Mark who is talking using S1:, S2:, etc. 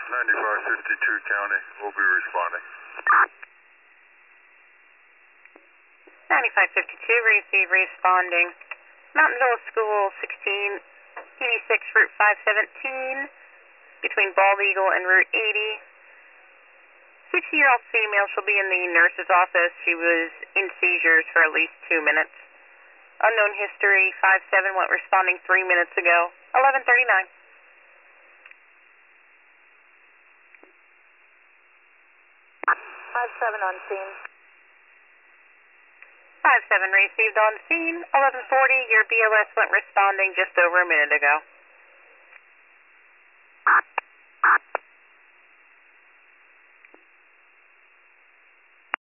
S1: 9552 County will be responding.
S2: 9552, receive, responding. Mountainville School 16, 86 Route 517, between Bald Eagle and Route 80. 60-year-old female, she'll be in the nurse's office. She was in seizures for at least 2 minutes. Unknown history, 57, went responding 3 minutes ago. 11:39.
S3: 57 on scene.
S2: 57 received on scene. 11:40, your BLS went responding just over a minute ago.